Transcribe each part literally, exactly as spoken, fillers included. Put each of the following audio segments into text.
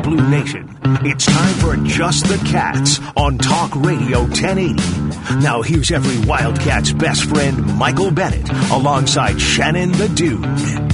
Blue Nation. It's time for Just the Cats on Talk Radio ten eighty. Now here's every Wildcat's best friend, Michael Bennett, alongside Shannon the Dude.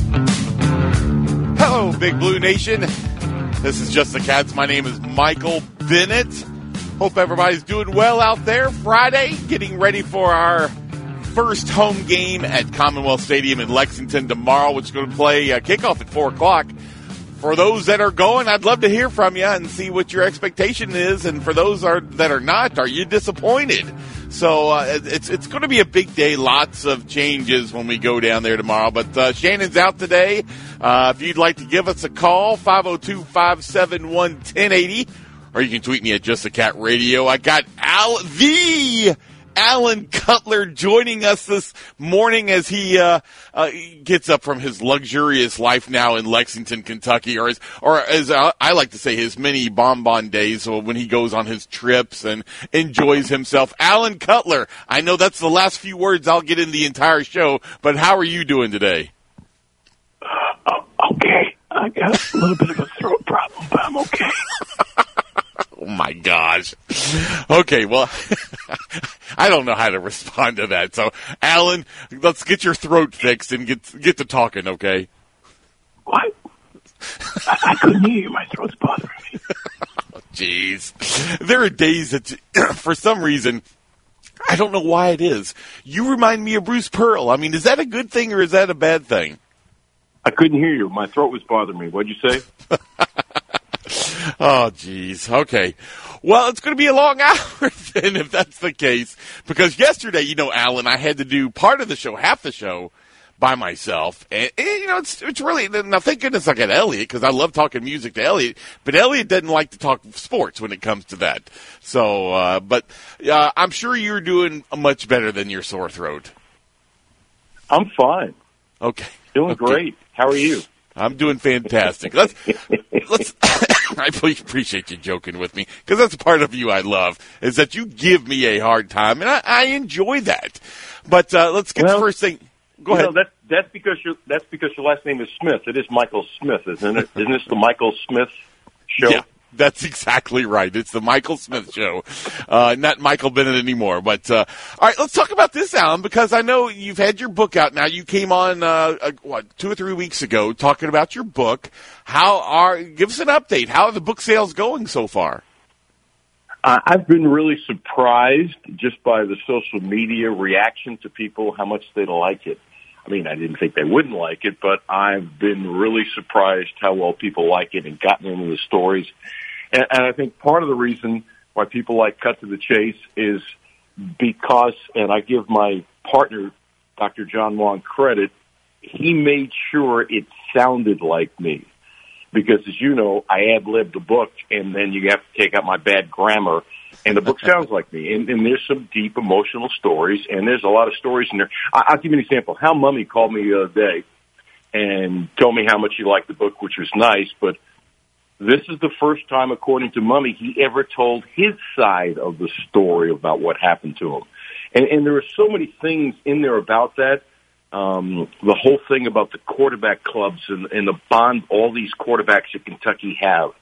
Hello, Big Blue Nation. This is Just the Cats. My name is Michael Bennett. Hope everybody's doing well out there. Friday, getting ready for our first home game at Commonwealth Stadium in Lexington tomorrow, which is going to play uh, kickoff at four o'clock. For those that are going, I'd love to hear from you and see what your expectation is. And for those are, that are not, are you disappointed? So uh, it's it's going to be a big day. Lots of changes when we go down there tomorrow. But uh, Shannon's out today. Uh, if you'd like to give us a call, five oh two, five seven one, one oh eight oh. Or you can tweet me at Just a Cat Radio. I got Al, the Alan Cutler joining us this morning as he uh, uh, gets up from his luxurious life now in Lexington, Kentucky, or as, or as uh, I like to say, his mini bonbon days when he goes on his trips and enjoys himself. Alan Cutler, I know that's the last few words I'll get in the entire show, but how are you doing today? Uh, okay. I got a little bit of a throat problem, but I'm okay. Oh, my gosh. Okay, well, I don't know how to respond to that. So, Alan, let's get your throat fixed and get get to talking, okay? What? I, I couldn't hear you. My throat's bothering me. Jeez. There are days that, for some reason, I don't know why it is. You remind me of Bruce Pearl. I mean, is that a good thing or is that a bad thing? I couldn't hear you. My throat was bothering me. What'd you say? Oh, geez. Okay. Well, it's going to be a long hour then if that's the case. Because yesterday, you know, Alan, I had to do part of the show, half the show, by myself. And, and you know, it's it's really, now thank goodness I got Elliot, because I love talking music to Elliot. But Elliot doesn't like to talk sports when it comes to that. So, uh, but uh, I'm sure you're doing much better than your sore throat. I'm fine. Okay. Doing okay. great. How are you? I'm doing fantastic. Let's, let's, I appreciate you joking with me, because that's part of you I love, is that you give me a hard time, and I, I enjoy that. But uh, let's get well, the first thing. Go ahead. No, that's, that's, because your, that's because your last name is Smith. It is Michael Smith, isn't it? Isn't this the Michael Smith show? Yeah. That's exactly right. It's the Michael Smith Show, uh, not Michael Bennett anymore. But uh, all right, let's talk about this, Alan, because I know you've had your book out now. You came on uh, uh, what two or three weeks ago talking about your book. How are? Give us an update. How are the book sales going so far? Uh, I've been really surprised just by the social media reaction to people, how much they like it. I mean, I didn't think they wouldn't like it, but I've been really surprised how well people like it and gotten into the stories. And, and I think part of the reason why people like Cut to the Chase is because, and I give my partner, Doctor John Wong, credit, he made sure it sounded like me. Because, as you know, I ad-libbed the book, and then you have to take out my bad grammar, and the book sounds like me. And, and there's some deep emotional stories, and there's a lot of stories in there. I, I'll give you an example. Hal Mummy called me the other day and told me how much he liked the book, which was nice, but this is the first time, according to Mummy, he ever told his side of the story about what happened to him. And, and there are so many things in there about that. Um, the whole thing about the quarterback clubs and, and the bond all these quarterbacks at Kentucky have.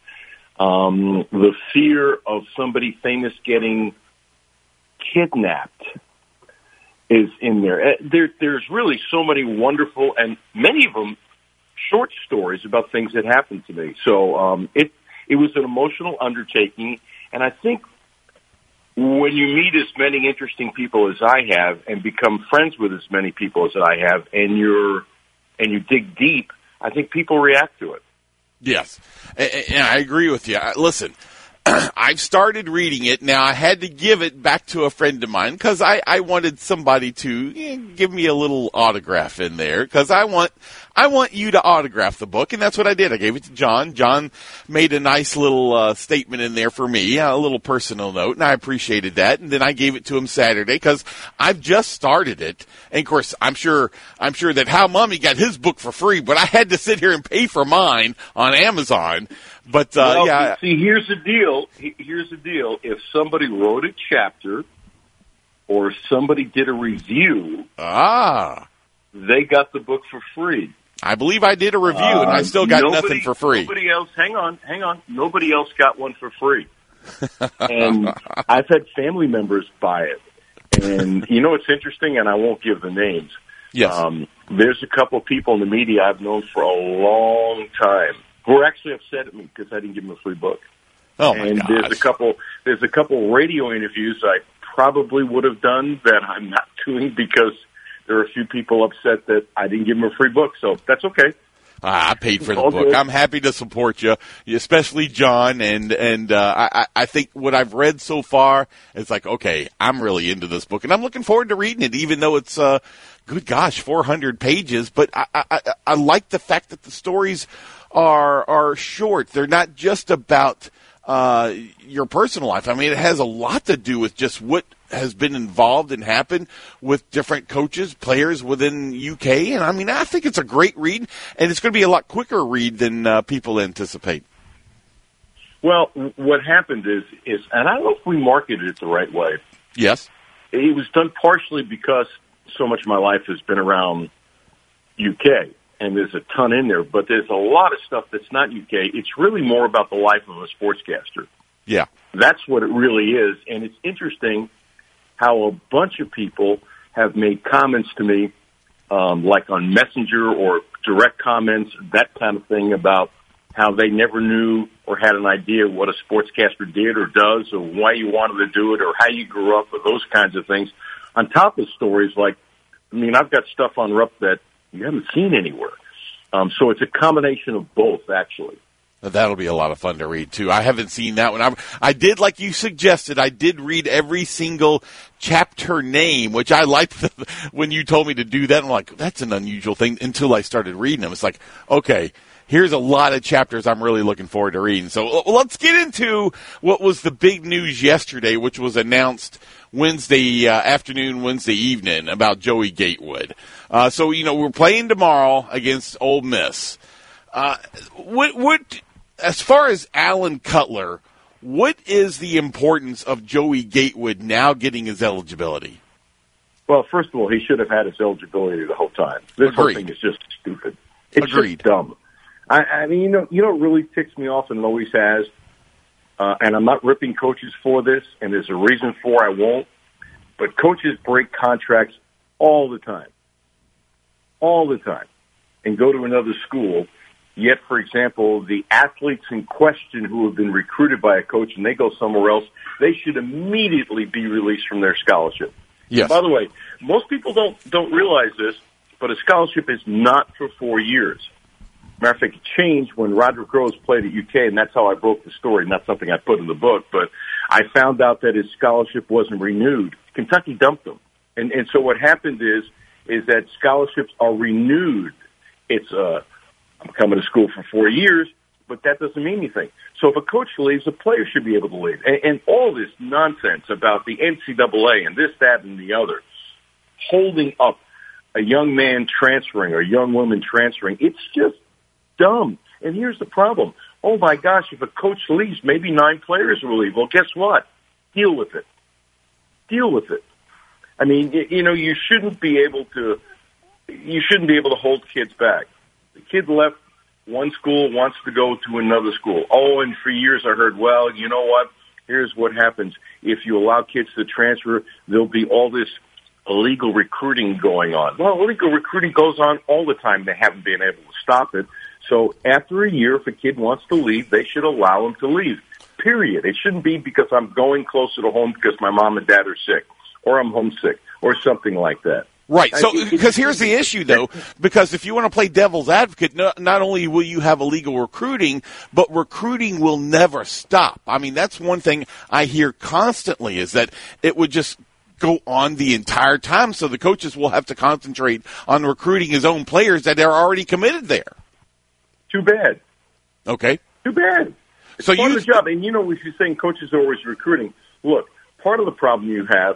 Um, the fear of somebody famous getting kidnapped is in there. there. There's really so many wonderful, and many of them short stories about things that happened to me. So um, it it was an emotional undertaking, and I think when you meet as many interesting people as I have and become friends with as many people as I have, and you're and you dig deep, I think people react to it. Yes, and I agree with you. Listen, I've started reading it. Now, I had to give it back to a friend of mine because I, I wanted somebody to you know, give me a little autograph in there because I want I want you to autograph the book, and that's what I did. I gave it to John. John made a nice little uh, statement in there for me, a little personal note, and I appreciated that. And then I gave it to him Saturday because I've just started it. And, of course, I'm sure I'm sure that Hal Mummy got his book for free, but I had to sit here and pay for mine on Amazon. But, uh, well, yeah. See, here's the deal. Here's the deal. If somebody wrote a chapter or somebody did a review, ah, they got the book for free. I believe I did a review, uh, and I still got nobody, nothing for free. Nobody else, hang on, hang on. Nobody else got one for free. And I've had family members buy it. And, you know, it's interesting, and I won't give the names. Yes. Um, there's a couple people in the media I've known for a long time who are actually upset at me because I didn't give them a free book. Oh, my and gosh. there's a couple, there's a couple radio interviews I probably would have done that I'm not doing because there are a few people upset that I didn't give them a free book. So that's okay. Ah, I paid for the All book. good. I'm happy to support you, especially John. And and uh, I, I think what I've read so far is like, okay, I'm really into this book, and I'm looking forward to reading it, even though it's, uh, good gosh, four hundred pages. But I, I, I like the fact that the stories are are short. They're not just about uh, your personal life. I mean, it has a lot to do with just what has been involved and happened with different coaches, players within U K. And I mean, I think it's a great read, and it's going to be a lot quicker read than uh, people anticipate. Well, what happened is, is, and I don't know if we marketed it the right way. Yes. It was done partially because so much of my life has been around U K, and there's a ton in there, but there's a lot of stuff that's not U K. It's really more about the life of a sportscaster. Yeah. That's what it really is, and it's interesting how a bunch of people have made comments to me, um, like on Messenger or direct comments, that kind of thing, about how they never knew or had an idea what a sportscaster did or does or why you wanted to do it or how you grew up or those kinds of things. On top of stories like, I mean, I've got stuff on Rupp that you haven't seen anywhere. Um, so it's a combination of both, actually. That'll be a lot of fun to read, too. I haven't seen that one. I, I did, like you suggested, I did read every single chapter name, which I liked the, when you told me to do that. I'm like, that's an unusual thing, until I started reading them. It's like, okay, here's a lot of chapters I'm really looking forward to reading. So let's get into what was the big news yesterday, which was announced Wednesday uh, afternoon, Wednesday evening, about Joey Gatewood. Uh, so, you know, we're playing tomorrow against Ole Miss. Uh, what, what, as far as Alan Cutler, what is the importance of Joey Gatewood now getting his eligibility? Well, first of all, he should have had his eligibility the whole time. This Agreed. whole thing is just stupid. It's Agreed. just dumb. I, I mean, you know, you know what really ticks me off, and it always has, uh, and I'm not ripping coaches for this, and there's a reason for I won't, but coaches break contracts all the time. All the time. And go to another school. Yet, for example, the athletes in question who have been recruited by a coach and they go somewhere else, they should immediately be released from their scholarship. Yes. And by the way, most people don't don't realize this, but a scholarship is not for four years. Matter of fact, it changed when Roderick Rose played at U K, and that's how I broke the story. Not something I put in the book, but I found out that his scholarship wasn't renewed. Kentucky dumped him, and and so what happened is is that scholarships are renewed. It's uh, I'm coming to school for four years, but that doesn't mean anything. So if a coach leaves, a player should be able to leave. And, and all this nonsense about the N C double A and this, that, and the other, holding up a young man transferring or a young woman transferring, it's just dumb. And here's the problem. Oh, my gosh, if a coach leaves, maybe nine players will leave. Well, guess what? Deal with it. Deal with it. I mean, you know, you shouldn't be able to, you shouldn't be able to hold kids back. The kid left one school, wants to go to another school. Oh, and for years I heard, well, you know what? Here's what happens. If you allow kids to transfer, there'll be all this illegal recruiting going on. Well, illegal recruiting goes on all the time. They haven't been able to stop it. So after a year, if a kid wants to leave, they should allow him to leave, period. It shouldn't be because I'm going closer to home because my mom and dad are sick, or I'm homesick, or something like that. Right. So, because here's the issue, though, because if you want to play devil's advocate, not, not only will you have illegal recruiting, but recruiting will never stop. I mean, that's one thing I hear constantly is that it would just go on the entire time. So the coaches will have to concentrate on recruiting his own players that are already committed there. Too bad. Okay. Too bad. It's so part you, of the job. And, you know, if you're saying coaches are always recruiting, look, part of the problem you have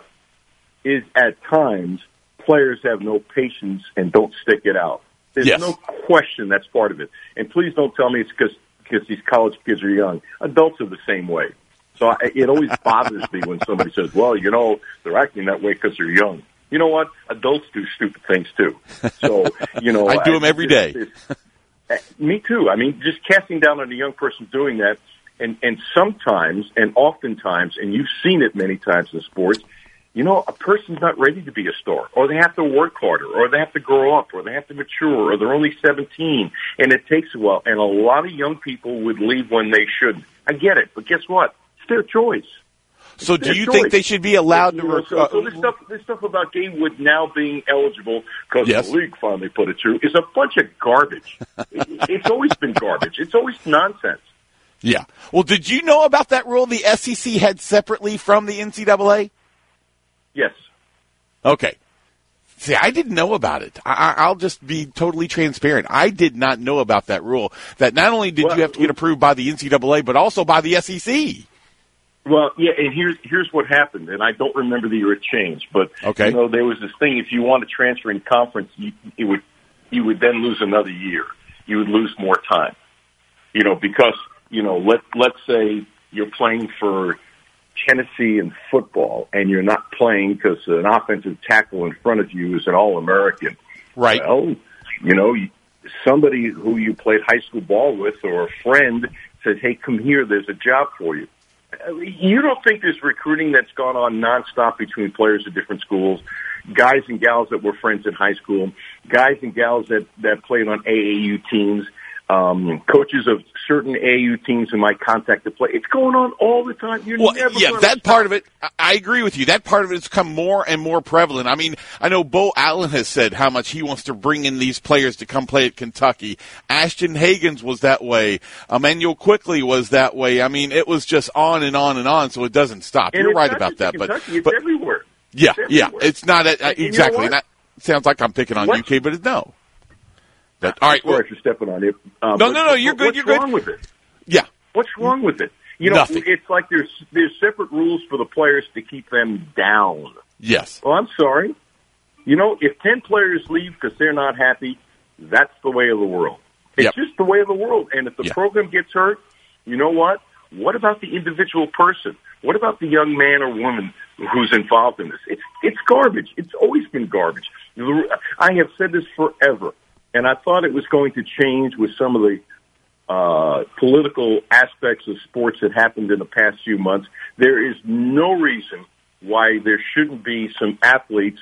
is at times players have no patience and don't stick it out. There's yes. no question that's part of it. And please don't tell me it's because because these college kids are young. Adults are the same way. So I, it always bothers me when somebody says, well, you know, they're acting that way because they're young. you know what? Adults do stupid things too. So, you know. I do them every day. It's, it's, me too. I mean, just casting down on a young person doing that, and, and sometimes, and oftentimes, and you've seen it many times in sports, you know, a person's not ready to be a star, or they have to work harder, or they have to grow up, or they have to mature, or they're only seventeen, and it takes a while. And a lot of young people would leave when they shouldn't. I get it, but guess what? It's their choice. It's so do their you choice. think they should be allowed to... You know, so, uh, so this stuff, this stuff about Gatewood now being eligible because yes. the league finally put it through is a bunch of garbage. It's always been garbage. It's always nonsense. Yeah. Well, did you know about that rule the S E C had separately from the N C double A? Yes. Okay. See, I didn't know about it. I, I'll just be totally transparent. I did not know about that rule, that not only did well, you have to get approved by the N C double A, but also by the S E C. Well, yeah, and here's here's what happened, and I don't remember the year it changed, but okay. you know, there was this thing, if you want to transfer in conference, you, you would you would then lose another year. You would lose more time. You know, because, you know, let let's say you're playing for Tennessee in football, and you're not playing because an offensive tackle in front of you is an All-American. Right. Well, you know, somebody who you played high school ball with or a friend says, hey, come here, there's a job for you. You don't think there's recruiting that's gone on nonstop between players at different schools, guys and gals that were friends in high school, guys and gals that, that played on A A U teams, Um, coaches of certain A A U teams who might contact the play. It's going on all the time. You're well, never yeah, gonna that stop. part of it, I agree with you. That part of it has become more and more prevalent. I mean, I know Bo Allen has said how much he wants to bring in these players to come play at Kentucky. Ashton Hagans was that way. Emmanuel Quickly was that way. I mean, it was just on and on and on, so it doesn't stop. And You're right not about that. Kentucky, but it's but, everywhere. Yeah, it's yeah. everywhere. It's not a, uh, exactly. You know That sounds like I'm picking on what? U K, but it's no. But, all right. Sorry Well, for stepping on it. Uh, no, but, no, no. You're good. What's You're good. wrong with it? Yeah. What's wrong with it? You know, Nothing. It's like there's there's separate rules for the players to keep them down. Yes. Well, I'm sorry. You know, if ten players leave because they're not happy, that's the way of the world. It's Yep. just the way of the world. And if the Yeah. program gets hurt, you know what? What about the individual person? What about the young man or woman who's involved in this? It's it's garbage. It's always been garbage. I have said this forever, and I thought it was going to change with some of the uh, political aspects of sports that happened in the past few months. There is no reason why there shouldn't be some athletes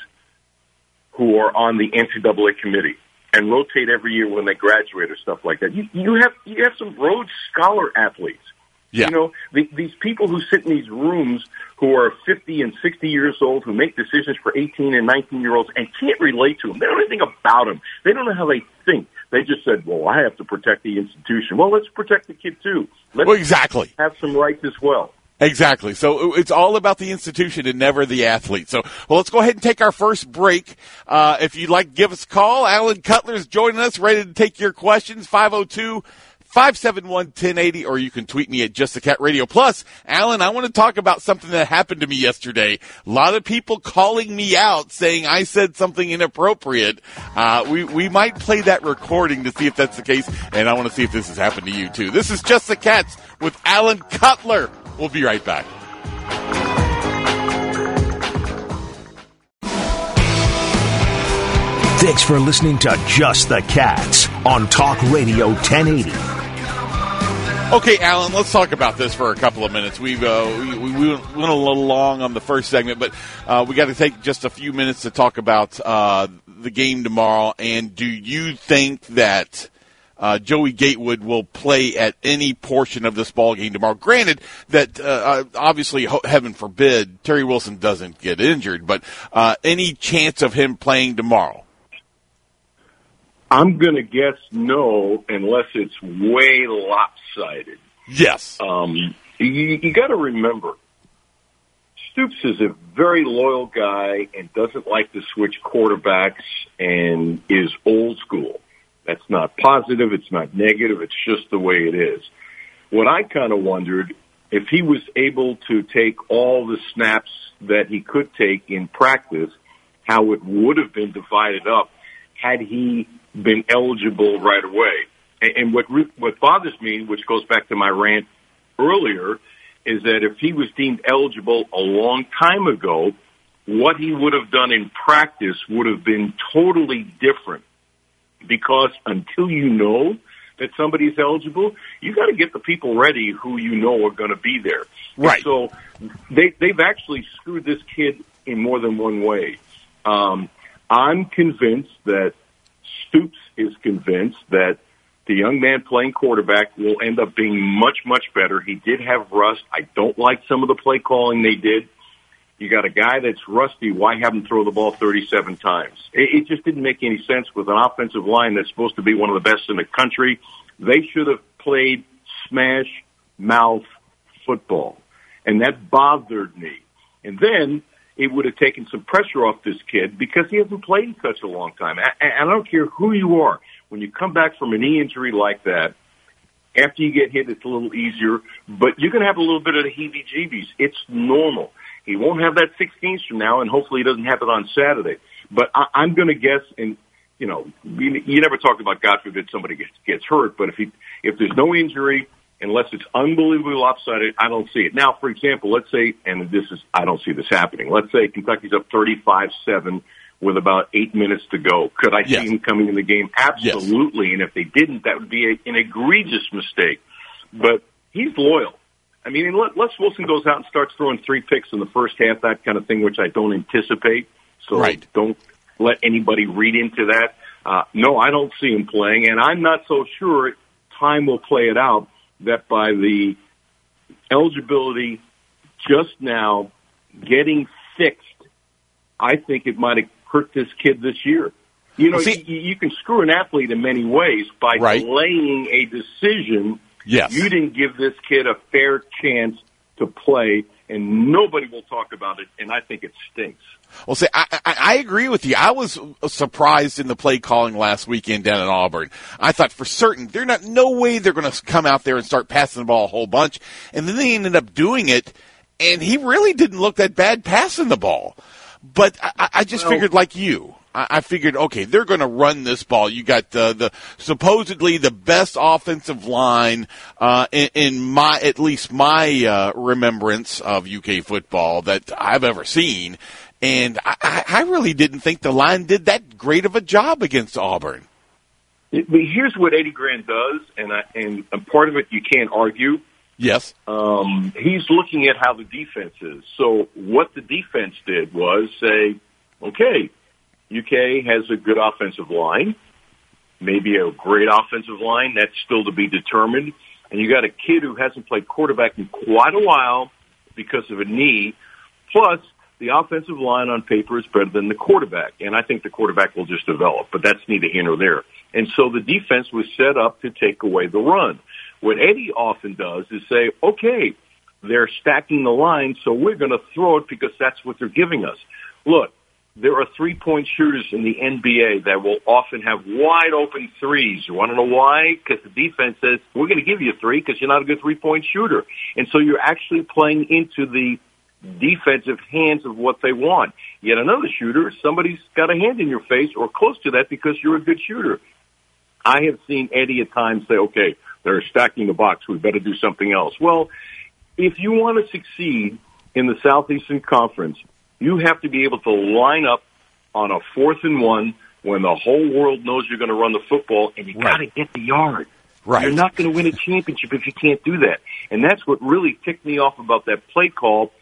who are on the N C double A committee and rotate every year when they graduate or stuff like that. You, you have you have some Rhodes Scholar athletes. Yeah. You know, the, these people who sit in these rooms who are fifty and sixty years old, who make decisions for eighteen and nineteen-year-olds and can't relate to them. They don't know anything about them. They don't know how they think. They just said, well, I have to protect the institution. Well, let's protect the kid, too. Let's well, exactly. have some rights as well. Exactly. So it's all about the institution and never the athlete. So, well, let's go ahead and take our first break. Uh, if you'd like to give us a call, Alan Cutler's joining us, ready to take your questions, five oh two, five seven one, one oh eight oh, or you can tweet me at Just the Cat Radio. Plus, Alan, I want to talk about something that happened to me yesterday. A lot of people calling me out saying I said something inappropriate. Uh, we, we might play that recording to see if that's the case, and I want to see if this has happened to you, too. This is Just the Cats with Alan Cutler. We'll be right back. Thanks for listening to Just the Cats on Talk Radio ten eighty. Okay, Alan, let's talk about this for a couple of minutes. We've uh, we, we went a little long on the first segment, but uh, we got to take just a few minutes to talk about uh, the game tomorrow. And do you think that uh, Joey Gatewood will play at any portion of this ball game tomorrow? Granted that uh, obviously, heaven forbid, Terry Wilson doesn't get injured, but uh, any chance of him playing tomorrow? I'm going to guess no, unless it's way lopsided. Yes. Um, you you got to remember, Stoops is a very loyal guy and doesn't like to switch quarterbacks and is old school. That's not positive. It's not negative. It's just the way it is. What I kind of wondered, if he was able to take all the snaps that he could take in practice, how it would have been divided up had he been eligible right away. And, and what what bothers me, which goes back to my rant earlier, is that if he was deemed eligible a long time ago, what he would have done in practice would have been totally different, because until you know that somebody's eligible, you got to get the people ready who you know are going to be there. Right. And so they, they've actually screwed this kid in more than one way. Um, I'm convinced that Stoops is convinced that the young man playing quarterback will end up being much, much better. He did have rust. I don't like some of the play calling they did. You got a guy that's rusty. Why have him throw the ball thirty-seven times? It, it just didn't make any sense with an offensive line that's supposed to be one of the best in the country. They should have played smash mouth football, and that bothered me. And then it would have taken some pressure off this kid because he hasn't played in such a long time. And I don't care who you are. When you come back from a knee injury like that, after you get hit, it's a little easier, but you're going to have a little bit of the heebie-jeebies. It's normal. He won't have that six games from now, and hopefully he doesn't have it on Saturday. But I, I'm going to guess, and you know, you, you never talk about, God forbid, somebody gets, gets hurt, but if he, if there's no injury, unless it's unbelievably lopsided, I don't see it. Now, for example, let's say, and this is, I don't see this happening. Let's say Kentucky's up thirty-five seven with about eight minutes to go. Could I yes. see him coming in the game? Absolutely. Yes. And if they didn't, that would be a, an egregious mistake. But he's loyal. I mean, unless Wilson goes out and starts throwing three picks in the first half, that kind of thing, which I don't anticipate. So right. don't let anybody read into that. Uh, no, I don't see him playing, and I'm not so sure time will play it out that by the eligibility just now getting fixed, I think it might have hurt this kid this year. You know, See, you, you can screw an athlete in many ways by right. delaying a decision. Yes. You didn't give this kid a fair chance to play, and nobody will talk about it, and I think it stinks. Well, see, I, I, I agree with you. I was surprised in the play calling last weekend down in Auburn. I thought for certain, they're not, no way they're going to come out there and start passing the ball a whole bunch. And then they ended up doing it, and he really didn't look that bad passing the ball. But I, I just well, figured like you. I figured, okay, they're going to run this ball. You got the, the supposedly the best offensive line uh, in, in my, at least my uh, remembrance of U K football that I've ever seen, and I, I really didn't think the line did that great of a job against Auburn. But here's what Eddie Gran does, and I, and a part of it you can't argue. Yes, um, he's looking at how the defense is. So what the defense did was say, okay, U K has a good offensive line, maybe a great offensive line. That's still to be determined. And you got a kid who hasn't played quarterback in quite a while because of a knee. Plus, the offensive line on paper is better than the quarterback. And I think the quarterback will just develop, but that's neither here nor there. And so the defense was set up to take away the run. What Eddie often does is say, okay, they're stacking the line, so we're going to throw it because that's what they're giving us. Look, there are three-point shooters in the N B A that will often have wide-open threes. You want to know why? Because the defense says, we're going to give you three because you're not a good three-point shooter. And so you're actually playing into the defensive hands of what they want. Yet another shooter, somebody's got a hand in your face or close to that because you're a good shooter. I have seen Eddie at times say, okay, they're stacking the box. We better do something else. Well, if you want to succeed in the Southeastern Conference, you have to be able to line up on a fourth and one when the whole world knows you're going to run the football, and you right. got to get the yard. Right. You're not going to win a championship if you can't do that. And that's what really ticked me off about that play call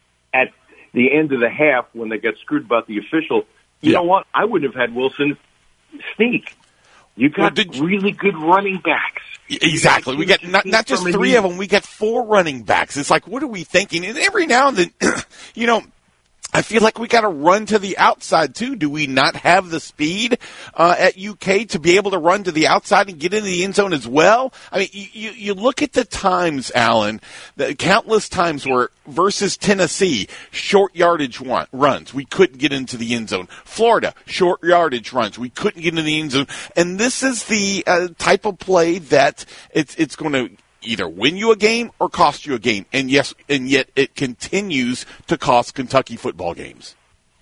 at the end of the half when they got screwed about the official. You yeah. know what? I wouldn't have had Wilson sneak. You got well, you, really good running backs. Exactly. We got not, not just three of them. We got four running backs. It's like, what are we thinking? And every now and then, you know, I feel like we got to run to the outside, too. Do we not have the speed uh, at U K to be able to run to the outside and get into the end zone as well? I mean, you, you look at the times, Alan, the countless times where versus Tennessee, short yardage run, runs. We couldn't get into the end zone. Florida, short yardage runs. We couldn't get into the end zone. And this is the uh, type of play that it's it's going to either win you a game or cost you a game. And yes, and yet it continues to cost Kentucky football games.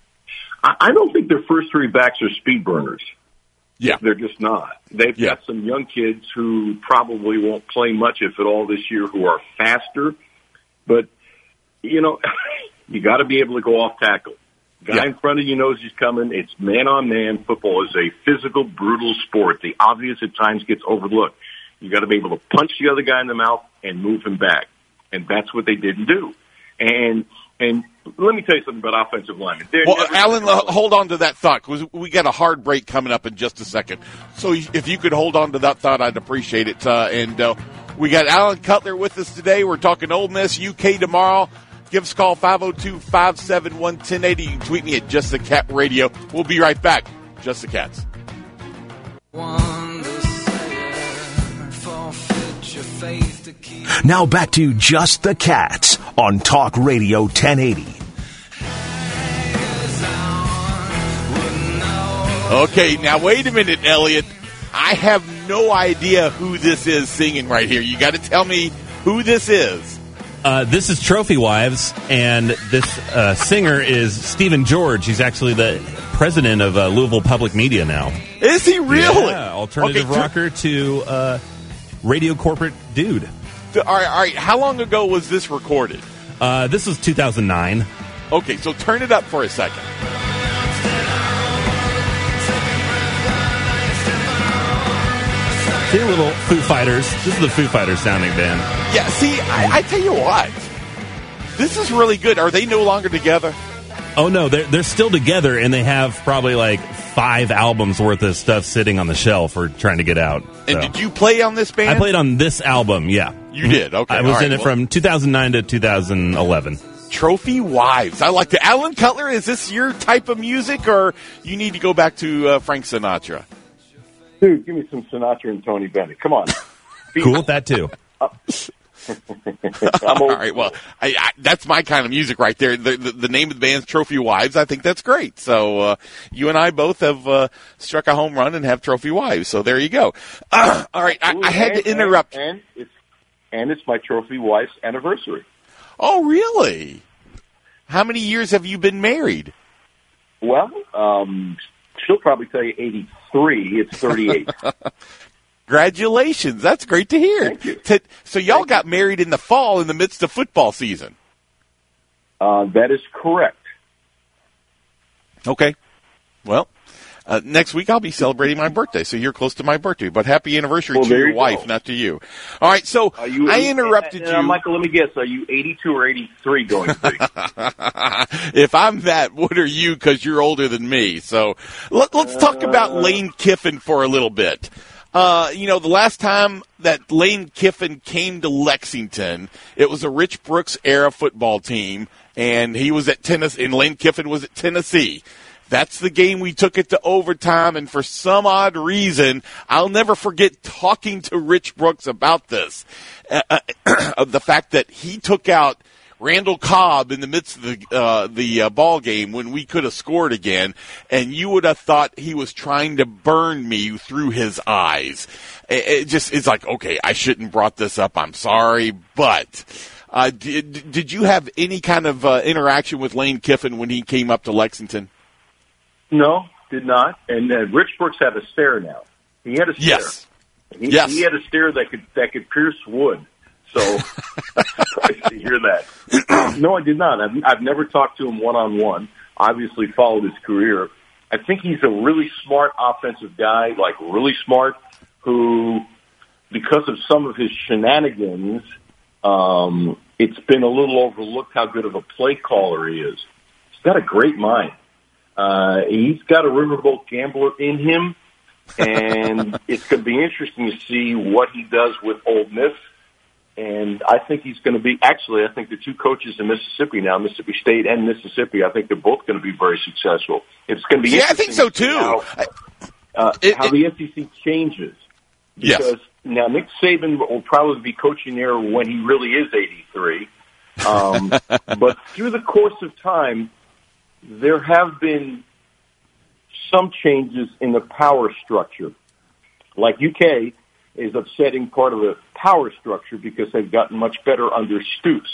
I don't think their first three backs are speed burners. Yeah. They're just not. They've yeah. got some young kids who probably won't play much, if at all, this year, who are faster. But, you know, you got to be able to go off tackle. Guy Yeah. in front of you knows he's coming. It's man-on-man. Football is a physical, brutal sport. The obvious at times gets overlooked. You got to be able to punch the other guy in the mouth and move him back. And that's what they didn't do. And and let me tell you something about offensive linemen. They're Well, never- Alan, uh, hold on to that thought, because we got a hard break coming up in just a second. So if you could hold on to that thought, I'd appreciate it. Uh, and uh, we got Alan Cutler with us today. We're talking Ole Miss, U K tomorrow. Give us a call, five oh two, five seven one, one oh eight oh. You can tweet me at Just the Cat Radio. We'll be right back. Just the Cats. Now back to Just the Cats on Talk Radio ten eighty. Okay, now wait a minute, Elliot. I have no idea who this is singing right here. You got to tell me who this is. Uh, this is Trophy Wives, and this uh, singer is Stephen George. He's actually the president of uh, Louisville Public Media now. Is he really? Yeah, alternative Okay, rocker to uh, radio corporate dude. All right, all right. How long ago was this recorded? Uh, this was two thousand nine. Okay, so turn it up for a second. See a little Foo Fighters. This is the Foo Fighters sounding band. Yeah, see, I, I tell you what. This is really good. Are they no longer together? Oh, no, they're, they're still together, and they have probably like five albums worth of stuff sitting on the shelf or trying to get out. And So. did you play on this band? I played on this album, yeah. You did, okay. I was all in right, it well, from two thousand nine to two thousand eleven. Trophy Wives. I like the Alan Cutler. Is this your type of music, or you need to go back to uh, Frank Sinatra? Dude, give me some Sinatra and Tony Bennett. Come on. Cool with that, too. I'm All old. right, well, I, I, that's my kind of music right there. The, the, the name of the band's Trophy Wives. I think that's great. So uh, you and I both have uh, struck a home run and have Trophy Wives. So there you go. Uh, all right, I, I had And- to interrupt. And, and, it's, and it's my Trophy Wife's anniversary. Oh, really? How many years have you been married? Well, um, she'll probably tell you eighty-three. It's thirty-eight. Congratulations. That's great to hear. Thank you. To- so y'all Thank got married in the fall in the midst of football season. uh, that is correct. Okay. Well, uh, next week I'll be celebrating my birthday, so you're close to my birthday. But happy anniversary Well, to there your you wife, go. not to you. All right, so Are you, I interrupted uh, uh, you. Michael, let me guess. Are you eighty-two or eighty-three going to be? If I'm that, what are you? Because you're older than me. So let, let's talk about Lane Kiffin for a little bit. Uh, you know, the last time that Lane Kiffin came to Lexington, it was a Rich Brooks era football team, and he was at Tennessee, and Lane Kiffin was at Tennessee. That's the game we took it to overtime, and for some odd reason, I'll never forget talking to Rich Brooks about this. Uh, uh, the fact that he took out Randall Cobb in the midst of the uh, the uh, ball game when we could have scored again, and you would have thought he was trying to burn me through his eyes. It, it just it's like, okay, I shouldn't brought this up. I'm sorry, but uh, did did you have any kind of uh, interaction with Lane Kiffin when he came up to Lexington? No, did not. And uh, Rich Brooks had a stare now. He had a stare. Yes. He, Yes. he had a stare that could that could pierce wood. So surprised to hear that. No, I did not. I've, I've never talked to him one on one. Obviously, followed his career. I think he's a really smart offensive guy, like really smart, who, because of some of his shenanigans, um, it's been a little overlooked how good of a play caller he is. He's got a great mind. Uh, he's got a riverboat gambler in him, and it's going to be interesting to see what he does with Ole Miss. And I think he's going to be, actually, I think the two coaches in Mississippi now, Mississippi State and Mississippi, I think they're both going to be very successful. It's going to be Yeah, I interesting think so to see too. How, uh, It- how it- the S E C changes. Yes. Because now Nick Saban will probably be coaching there when he really is eighty-three. Um, but through the course of time, there have been some changes in the power structure. Like U K is upsetting part of the power structure because they've gotten much better under Stoops.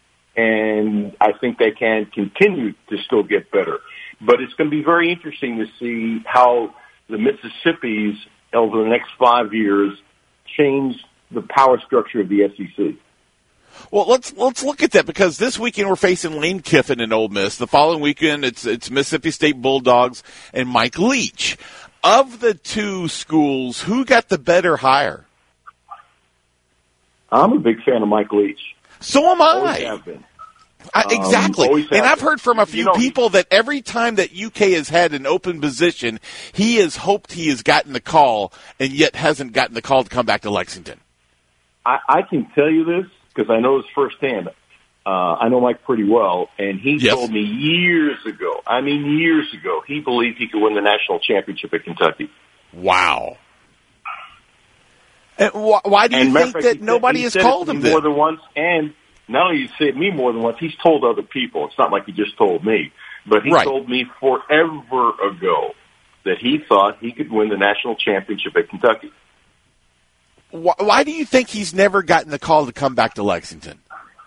And I think they can continue to still get better. But it's going to be very interesting to see how the Mississippis over the next five years change the power structure of the S E C. Well, let's let's look at that, because this weekend we're facing Lane Kiffin and Ole Miss. The following weekend it's it's Mississippi State Bulldogs and Mike Leach. Of the two schools, who got the better hire? I'm a big fan of Mike Leach. So am Always I. have been. I exactly. Um, and I've heard from a few you know, people that every time that U K has had an open position, he has hoped he has gotten the call, and yet hasn't gotten the call to come back to Lexington. I, I can tell you this because I know this firsthand. Uh, I know Mike pretty well, and he Yes. told me years ago, I mean years ago, he believed he could win the national championship at Kentucky. Wow. And wh- why do you And matter think of fact, that he said- nobody he has said it called to him me more then? than once, and not only he said it me more than once, he's told other people. It's not like he just told me, but he Right. told me forever ago that he thought he could win the national championship at Kentucky. Why, why do you think he's never gotten the call to come back to Lexington?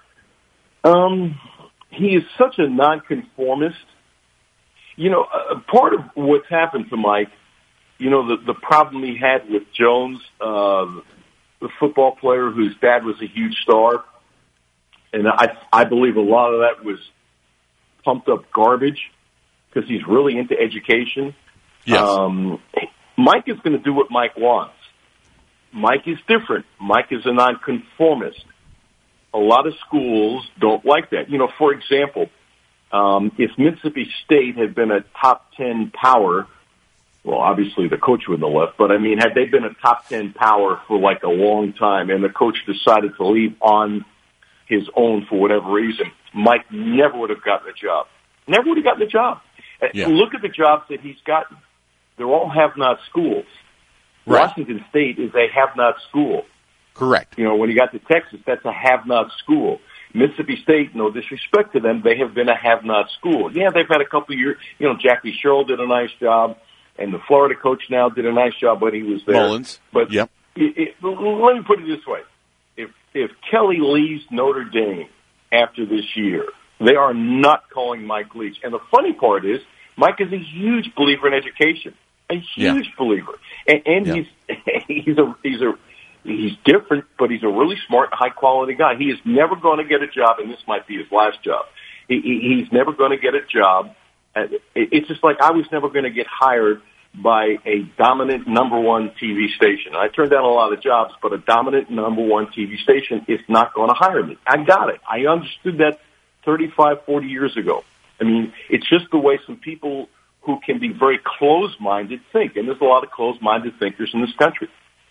Um, he is such a nonconformist. You know, uh, part of what's happened to Mike, you know, the, the problem he had with Jones, uh, the football player whose dad was a huge star, and I, I believe a lot of that was pumped up garbage because he's really into education. Yes. Um, Mike is going to do what Mike wants. Mike is different. Mike is a nonconformist. A lot of schools don't like that. You know, for example, um, if Mississippi State had been a top ten power, well, obviously the coach wouldn't have left, but I mean, had they been a top ten power for like a long time and the coach decided to leave on his own for whatever reason, Mike never would have gotten the job. Never would have gotten the job. Yeah. Look at the jobs that he's gotten. They're all have-not schools. Right. Washington State is a have-not school. Correct. You know, when you got to Texas, that's a have-not school. Mississippi State, no disrespect to them, they have been a have-not school. Yeah, they've had a couple of years. You know, Jackie Sherrill did a nice job, and the Florida coach now did a nice job when he was there. Mullins. But Yep. it, it, let me put it this way. If, if Kelly leaves Notre Dame after this year, they are not calling Mike Leach. And the funny part is, Mike is a huge believer in education. A huge Yeah. believer. And, and Yeah. he's, he's a, he's a, He's different, but he's a really smart, high-quality guy. He is never going to get a job, and this might be his last job. He, he, he's never going to get a job. At, it, it's just like I was never going to get hired by a dominant number one T V station. I turned down a lot of jobs, but a dominant number one T V station is not going to hire me. I got it. I understood that thirty-five, forty years ago. I mean, it's just the way some people who can be very closed-minded think, and there's a lot of closed-minded thinkers in this country.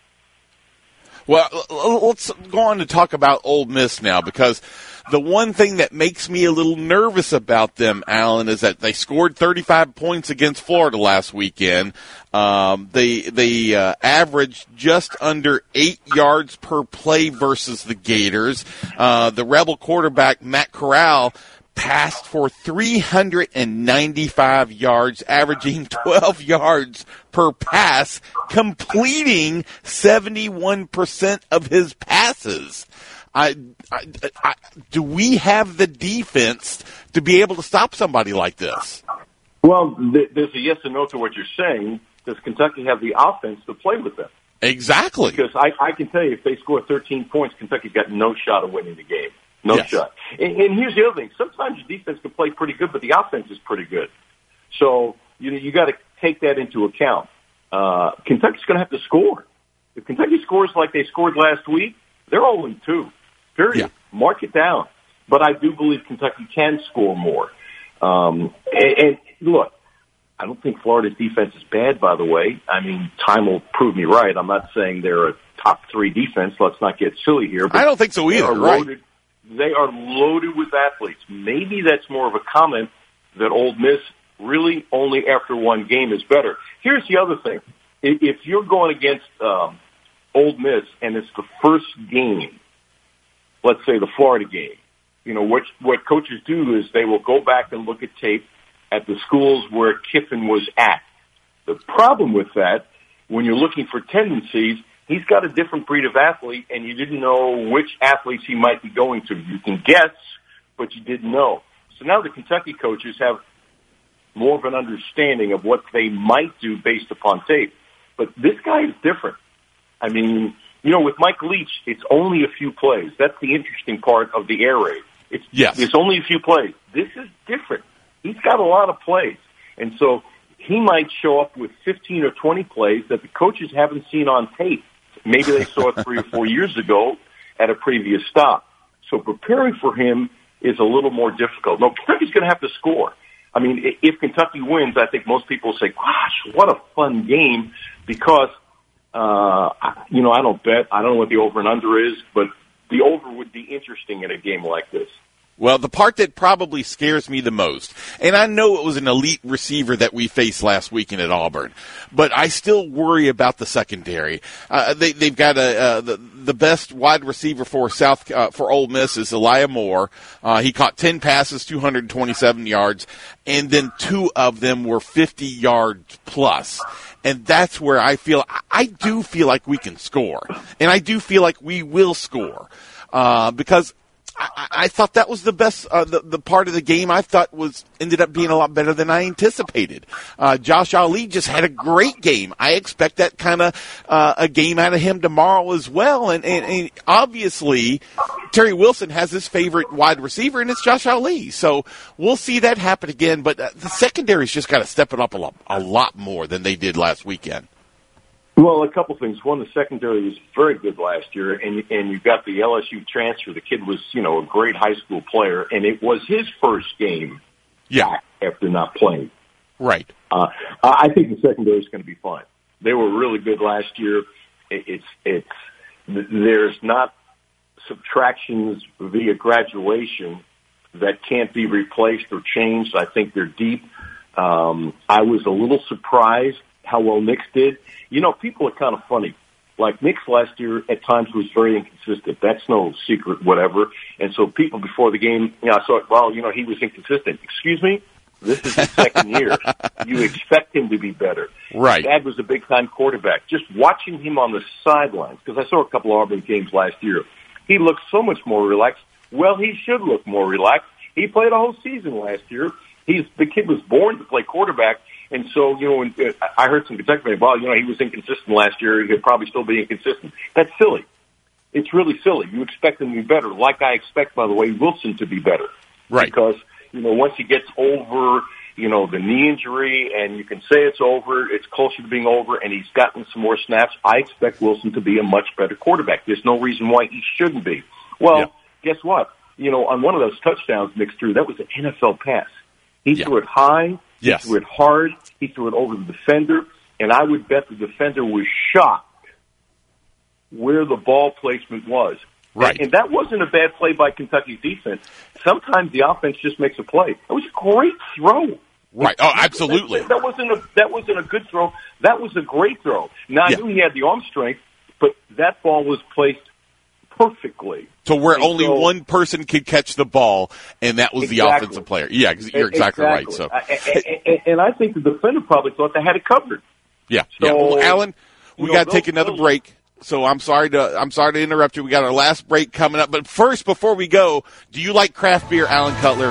Well, let's go on to talk about Ole Miss now, because the one thing that makes me a little nervous about them, Alan, is that they scored thirty-five points against Florida last weekend. Um, they they uh, averaged just under eight yards per play versus the Gators. Uh, the Rebel quarterback, Matt Corral, passed for three hundred ninety-five yards, averaging twelve yards per pass, completing seventy-one percent of his passes. I, I, I, do we have the defense to be able to stop somebody like this? Well, th- there's a yes and no to what you're saying. Does Kentucky have the offense to play with them? Exactly. Because I, I can tell you, if they score thirteen points, Kentucky's got no shot of winning the game. No Yes. shot. And, and here's the other thing. Sometimes your defense can play pretty good, but the offense is pretty good. So, you know, you got to take that into account. Uh, Kentucky's going to have to score. If Kentucky scores like they scored last week, they're oh and two. Period. Yeah. Mark it down. But I do believe Kentucky can score more. Um, and, and look, I don't think Florida's defense is bad, by the way. I mean, time will prove me right. I'm not saying they're a top three defense. Let's not get silly here. But I don't think so they either, are right. loaded, They are loaded with athletes. Maybe that's more of a comment that Ole Miss really only after one game is better. Here's the other thing. If you're going against um, Ole Miss and it's the first game, let's say the Florida game, you know, what, what coaches do is they will go back and look at tape at the schools where Kiffin was at. The problem with that, when you're looking for tendencies, he's got a different breed of athlete, and you didn't know which athletes he might be going to. You can guess, but you didn't know. So now the Kentucky coaches have more of an understanding of what they might do based upon tape. But this guy is different. I mean, you know, with Mike Leach, it's only a few plays. That's the interesting part of the air raid. It's, yes. it's only a few plays. This is different. He's got a lot of plays. And so he might show up with fifteen or twenty plays that the coaches haven't seen on tape. Maybe they saw it three or four years ago at a previous stop. So preparing for him is a little more difficult. No, Kentucky's going to have to score. I mean, if Kentucky wins, I think most people will say, gosh, what a fun game, because, uh, you know, I don't bet. I don't know what the over and under is, but the over would be interesting in a game like this. Well, the part that probably scares me the most, and I know it was an elite receiver that we faced last weekend at Auburn, but I still worry about the secondary. Uh, they, they've got a, uh, the, the best wide receiver for South uh, for Ole Miss is Elijah Moore. Uh, he caught ten passes, two hundred twenty-seven yards, and then two of them were fifty yards plus. And that's where I feel, I do feel like we can score, and I do feel like we will score, uh, because I, I thought that was the best, uh, the, the part of the game I thought was ended up being a lot better than I anticipated. Uh, Josh Ali just had a great game. I expect that kind of uh, a game out of him tomorrow as well. And, and, and obviously, Terry Wilson has his favorite wide receiver, and it's Josh Ali. So we'll see that happen again. But uh, the secondary's just got to step it up a lot, a lot more than they did last weekend. Well, a couple things. One, the secondary was very good last year, and and you got the L S U transfer. The kid was, you know, a great high school player, and it was his first game yeah. after not playing. Right. Uh, I think the secondary is going to be fine. They were really good last year. It's it's there's not subtractions via graduation that can't be replaced or changed. I think they're deep. Um, I was a little surprised how well Nix did. You know, people are kind of funny. Like, Nix last year at times was very inconsistent. That's no secret, whatever. And so people before the game, you know, I thought, well, you know, he was inconsistent. Excuse me? This is his second year. You expect him to be better. Right. Dad was a big-time quarterback. Just watching him on the sidelines, because I saw a couple of Auburn games last year, he looked so much more relaxed. Well, he should look more relaxed. He played a whole season last year. He's the kid was born to play quarterback. And so, you know, when, uh, I heard some Kentucky fans, well, you know, he was inconsistent last year. He could probably still be inconsistent. That's silly. It's really silly. You expect him to be better, like I expect, by the way, Wilson to be better. Right. Because, you know, once he gets over, you know, the knee injury, and you can say it's over, it's closer to being over, and he's gotten some more snaps, I expect Wilson to be a much better quarterback. There's no reason why he shouldn't be. Well, yeah. Guess what? You know, on one of those touchdowns Nix threw, that was an N F L pass. He yeah. threw it high. He yes. threw it hard. He threw it over the defender. And I would bet the defender was shocked where the ball placement was. Right. And, and that wasn't a bad play by Kentucky's defense. Sometimes the offense just makes a play. It was a great throw. Right. Oh, absolutely. That, that wasn't a that wasn't a good throw. That was a great throw. Now, I yeah. knew he had the arm strength, but that ball was placed perfectly. To where and only so, one person could catch the ball, and that was exactly. the offensive player. Yeah, you're exactly, exactly. right. So, and, and, and I think the defender probably thought they had it covered. Yeah, so, yeah. Well, Alan, we got to take another those. break. So I'm sorry to I'm sorry to interrupt you. We got our last break coming up, but first, before we go, do you like craft beer, Alan Cutler?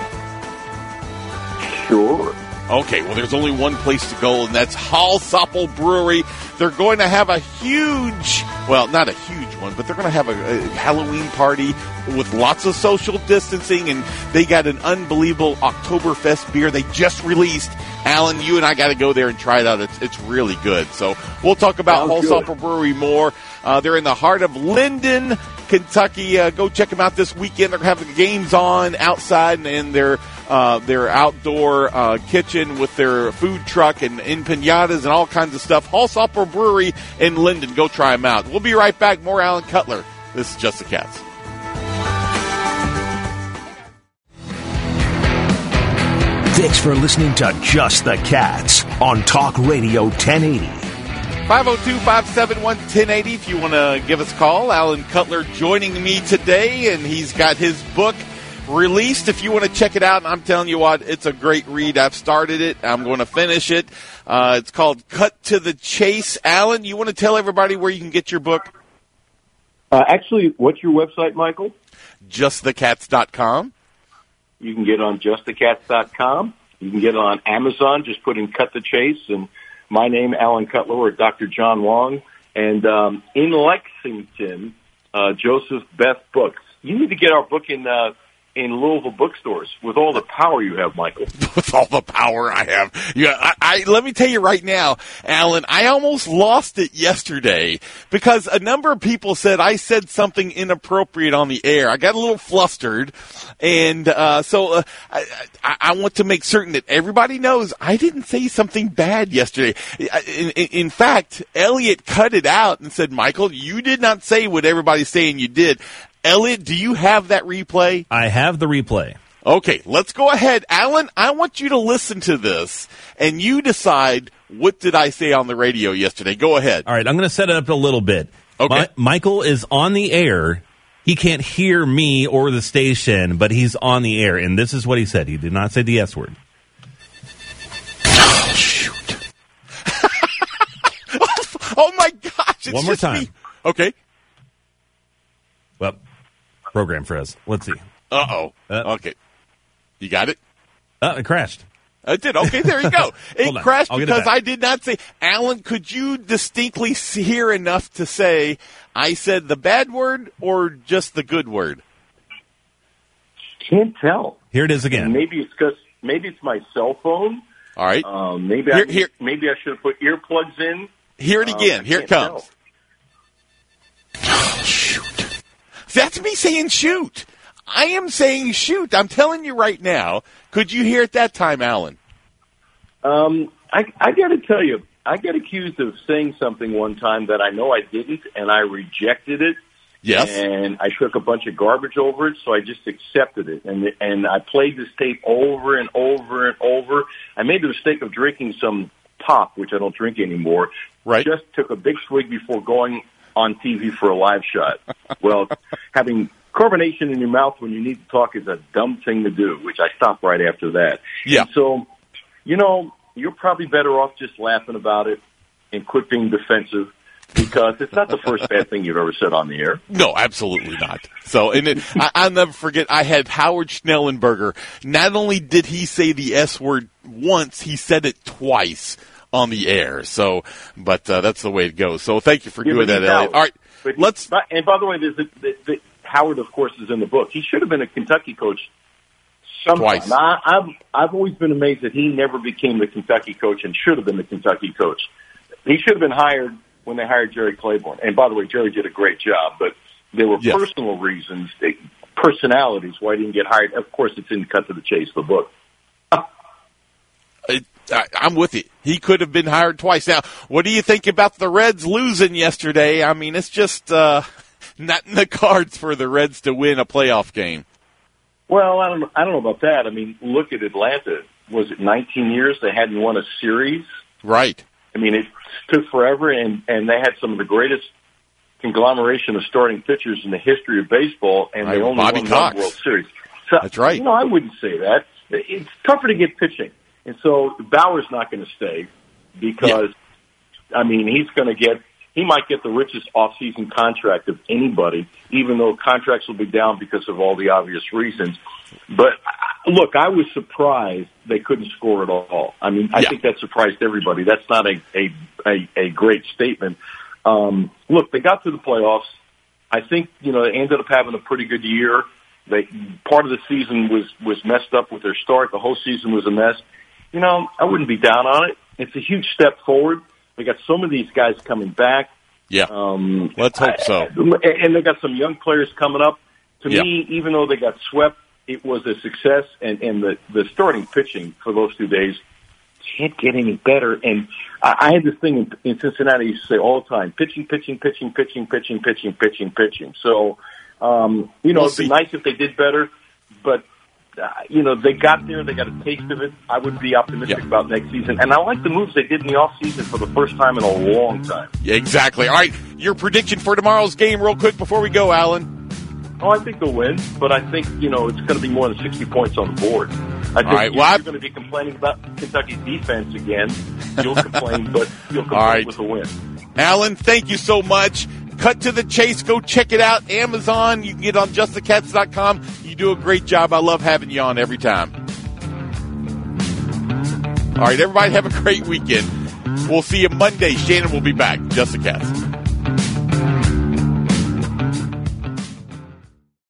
Sure. Okay, well, there's only one place to go, and that's Hallsoppel Brewery. They're going to have a huge, well, not a huge one, but they're going to have a, a Halloween party with lots of social distancing, and they got an unbelievable Oktoberfest beer they just released. Alan, you and I got to go there and try it out. It's, it's really good. So we'll talk about Hallsoppel Brewery more. Uh, they're in the heart of Linden, Kentucky. Uh, go check them out this weekend. They're having games on outside and in their uh, their outdoor uh, kitchen with their food truck and in piñatas and all kinds of stuff. Hallsoppel Brewery in Linden. Go try them out. We'll be right back. More Alan Cutler. This is Just the Cats. Thanks for listening to Just the Cats on Talk Radio ten eighty. five oh two, five seven one, one oh eight oh if you want to give us a call. Alan Cutler joining me today, and he's got his book released. If you want to check it out, and I'm telling you what, it's a great read. I've started it. I'm going to finish it. Uh, it's called Cut to the Chase. Alan, you want to tell everybody where you can get your book? Uh, actually, what's your website, Michael? just the cats dot com. You can get it on just the cats dot com. You can get it on Amazon. Just put in Cut the Chase and my name, Alan Cutler, or Doctor John Wong, And um, in Lexington, uh, Joseph Beth Books. You need to get our book in uh, in Louisville bookstores with all the power you have, Michael. With all the power I have. Yeah, I, I let me tell you right now, Alan, I almost lost it yesterday because a number of people said I said something inappropriate on the air. I got a little flustered, and uh, so uh, I, I, I want to make certain that everybody knows I didn't say something bad yesterday. In, in, in fact, Elliot cut it out and said, Michael, you did not say what everybody's saying you did. Elliot, do you have that replay? I have the replay. Okay, let's go ahead. Alan, I want you to listen to this, and you decide what did I say on the radio yesterday. Go ahead. All right, I'm going to set it up a little bit. Okay. My, Michael is on the air. He can't hear me or the station, but he's on the air, and this is what he said. He did not say the S word. Oh, shoot. Oh, my gosh. It's One more just time. Me. Okay. Well, program Frez. Let's see. Uh-oh. Uh, okay. You got it? Uh, it crashed. It did. Okay, there you go. It Hold on. crashed I'll get it because back. I did not say. Alan, could you distinctly hear enough to say I said the bad word or just the good word? Can't tell. Here it is again. And maybe it's because maybe it's my cell phone. All right. Um, maybe Here- I here- maybe I should have put earplugs in. Hear it again. Um, I Here it can't comes. tell. Shoot. That's me saying shoot. I am saying shoot. I'm telling you right now. Could you hear it that time, Alan? Um, I, I got to tell you, I got accused of saying something one time that I know I didn't, and I rejected it. Yes. And I took a bunch of garbage over it, so I just accepted it. And and I played this tape over and over and over. I made the mistake of drinking some pop, which I don't drink anymore. Right. Just took a big swig before going on T V for a live shot. Well, having carbonation in your mouth when you need to talk is a dumb thing to do, which I stopped right after that. Yeah. And so, you know, you're probably better off just laughing about it and quit being defensive because it's not the first bad thing you've ever said on the air. No, absolutely not. So, and it, I, I'll never forget, I had Howard Schnellenberger. Not only did he say the S word once, he said it twice on the air. So, but uh, that's the way it goes. So thank you for Yeah, doing but that, he's Elliot. Howard. All right, But he- let's. but- And by the way, there's a, the, the, Howard, of course, is in the book. He should have been a Kentucky coach sometime. Twice. I, I've I've always been amazed that he never became the Kentucky coach and should have been the Kentucky coach. He should have been hired when they hired Jerry Claiborne. And by the way, Jerry did a great job, but there were Yes. personal reasons, eh, personalities why he didn't get hired. Of course, it's in Cut to the Chase, the book. It, I, I'm with you. He could have been hired twice. Now, what do you think about the Reds losing yesterday? I mean, it's just uh, not in the cards for the Reds to win a playoff game. Well, I don't I don't know about that. I mean, look at Atlanta. Was it nineteen years they hadn't won a series? Right. I mean, it took forever, and, and they had some of the greatest conglomeration of starting pitchers in the history of baseball, and they Right, only Bobby won Cox. one World Series. So, That's right. You know, I wouldn't say that. It's tougher to get pitching. And so Bauer's not going to stay because, I mean, he's going to get, he might get the richest off-season contract of anybody, even though contracts will be down because of all the obvious reasons. But look, I was surprised they couldn't score at all. I mean, I Yeah. think that surprised everybody. That's not a, a, a, a great statement. Um, look, they got to the playoffs. I think, you know, they ended up having a pretty good year. They, part of the season was, was messed up with their start. The whole season was a mess. You know, I wouldn't be down on it. It's a huge step forward. They got some of these guys coming back. Yeah. Um, Let's hope so. And they got some young players coming up. To Yeah. me, even though they got swept, it was a success. And, and the, the starting pitching for those two days can't get any better. And I, I had this thing in, in Cincinnati I used to say all the time, pitching, pitching, pitching, pitching, pitching, pitching, pitching, pitching. So, um, you know, We'll it'd be see. nice if they did better, but uh, you know, they got there, they got a taste of it. I would be optimistic Yeah. about next season. And I like the moves they did in the offseason for the first time in a long time. Yeah, exactly. All right, your prediction for tomorrow's game real quick before we go, Alan. Oh, I think they'll win, but I think, you know, it's going to be more than sixty points on the board. I think All right, you're, well, I- you're going to be complaining about Kentucky's defense again. You'll complain, but you'll complain All right. with a win. Alan, thank you so much. Cut to the chase. Go check it out. Amazon. You can get it on just the cats dot com. You do a great job. I love having you on every time. All right, everybody have a great weekend. We'll see you Monday. Shannon will be back. Just the Cats.